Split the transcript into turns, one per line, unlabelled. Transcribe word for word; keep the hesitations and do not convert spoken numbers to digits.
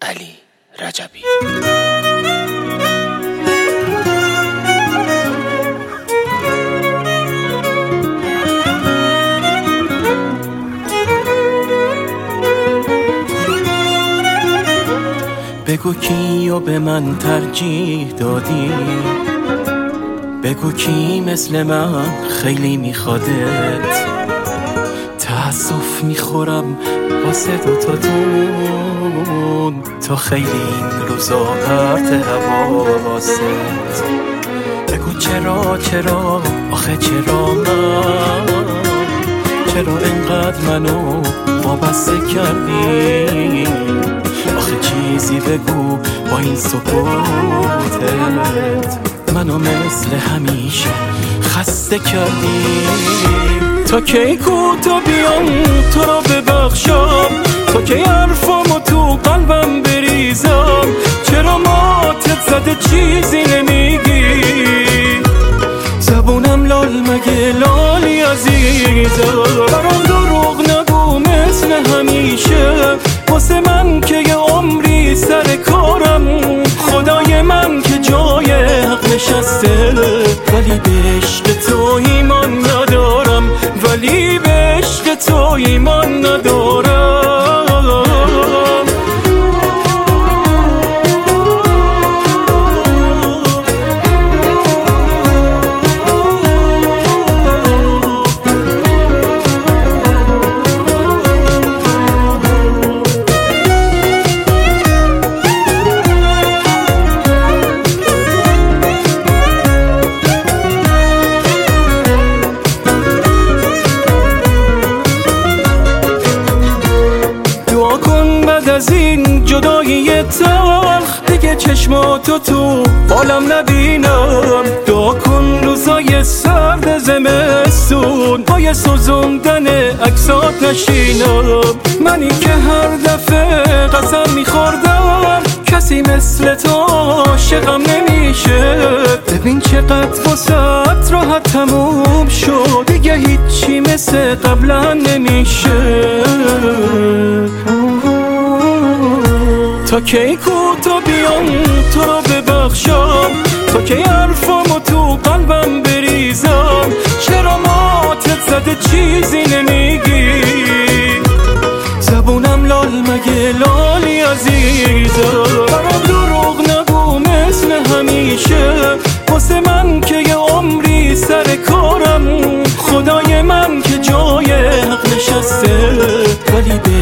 علی رجبی.
بگو کیو به من ترجیح دادی، بگو کی مثل من خیلی میخوادت. تأسف میخورم واسه دوتاتون، تا خیلی این روزا پرت حواست. بگو چرا چرا آخه چرا من، چرا اینقدر منو وابسته کردی. آخه چیزی بگو با این سکوتت، منو مثل همیشه خسته کردی. تا کی کوتا بیام تو رو ببخشم، تا کی حرفامو تو قلبم بریزم. چرا ماتت زده چیزی نمیگی، زبونم لال مگه لالی عزیزم. برام دروغ نگو مثل همیشه، واسه من که یه عمری سر کارم. خدای من که جای حق نشسته، ولی به عشق تو ایمان ندارم، ولی به عشق تو ایمان ندارم. از این جدایی تلخ دیگه چشماتو تو بالم نبینم. دعا کن روزای سرد زمستون پای سوزوندن عکسات نشینم. منی که هر دفعه قسم میخوردم کسی مثل تو عاشقم نمیشه. ببین چقدر واسط راحت تموم شد، دیگه هیچی مثل قبلا نمیشه. تا کی کوتا بیام تو رو ببخشم، تا کی حرفامو تو قلبم بریزم. چرا ماتت زده چیزی نمیگی، زبونم لال مگه لالی عزیزم. برام دروغ نگو مثل همیشه، واسه من که یه عمری سر کارم. خدای من که جای حق نشسته، ولی